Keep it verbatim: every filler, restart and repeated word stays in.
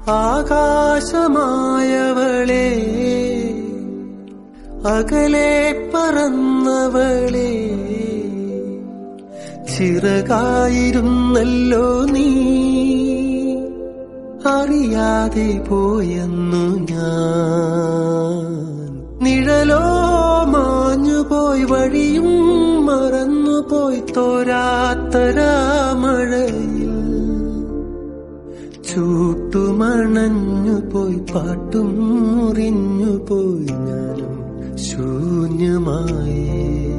ആകാശമായവളെ അകലെ പറന്നവളെ ചിറകായിരുന്നല്ലോ നീ അറിയാതെ പോയെന്നു ഞാൻ നിഴലോ മാഞ്ഞുപോയി വഴിയും മറന്നുപോയി തോരാത്തരാമഴയിൽ ചൂട്ടുമണഞ്ഞുപോയി പാട്ടും മുറിഞ്ഞുപോയി ഞാനും ശൂന്യമായി